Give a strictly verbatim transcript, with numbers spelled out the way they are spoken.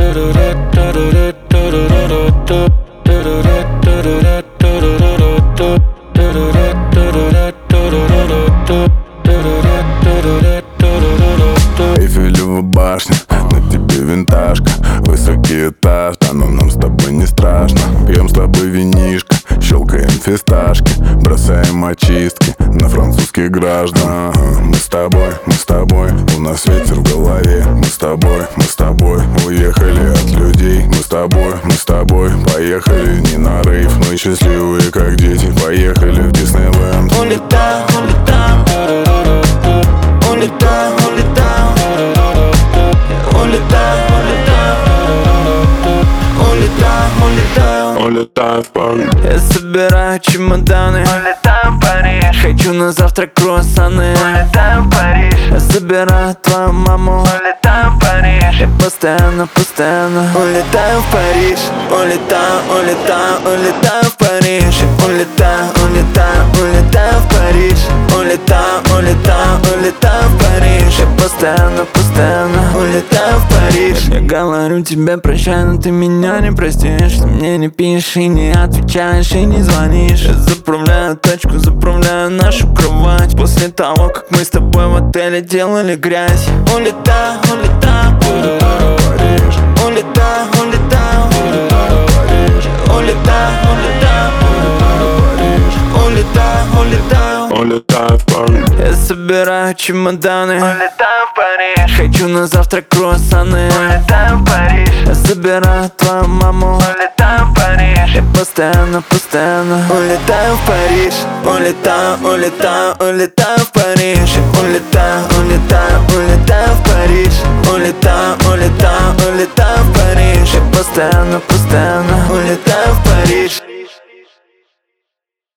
Эйфелева башня, на тебе винтажка, высокий этаж, да, но нам с тобой не страшно. Пьем с тобой винишко, щелкаем фисташки, бросаем очистки на французских граждан. Мы с тобой, мы с тобой, у нас ветер в голове. Мы с тобой, мы с тобой, уехали от людей. Мы с тобой, мы с тобой, поехали не на рейв, мы счастливые как дети, поехали в Диснейленд. Улетаем, улетаем, улетаем, улетаем, улетаем, улетаем, улетаем, Улетаем в Париж. Я собираю чемоданы, улетаем в Париж. Хочу на завтрак круассаны, улетаем в Париж. Я собираю твою маму, улетаем в Париж. Я постоянно, постоянно улетаю в Париж. Улетаю, улетаю, улетаю в Париж. Улетаю, улетаю, улетаю в Париж. Улетаю, улетаю, улетаю в Париж. Я постоянно, постоянно улетаю в Париж. Я говорю тебе прощай, но ты меня не простишь. Ты мне не пишешь и не отвечаешь, и не звонишь. Я заправляю тачку, заправляю нашу кровать после того, как мы с тобой в отеле делали грязь. Улетаю, улетаю, улетаю в Париж. Улетаю, улетаю, улетаю в Париж. Улетаю, улетаю, улетаю в Париж. Улетаю, улетаю, Улетаем в Париж. я собираю чемоданы, улетаю в Париж. Хочу на завтрак круассаны, улетаю в Париж. Я собираю твою маму, улетаю в Париж. Я постоянно, постоянно улетаю в Париж. Улетаю, улетаю, улетаю в Париж. Улетаю, улетаю, улетаю в Париж. Улетаю, улетаю, улетаю в Париж. Я постоянно, постоянно улетаю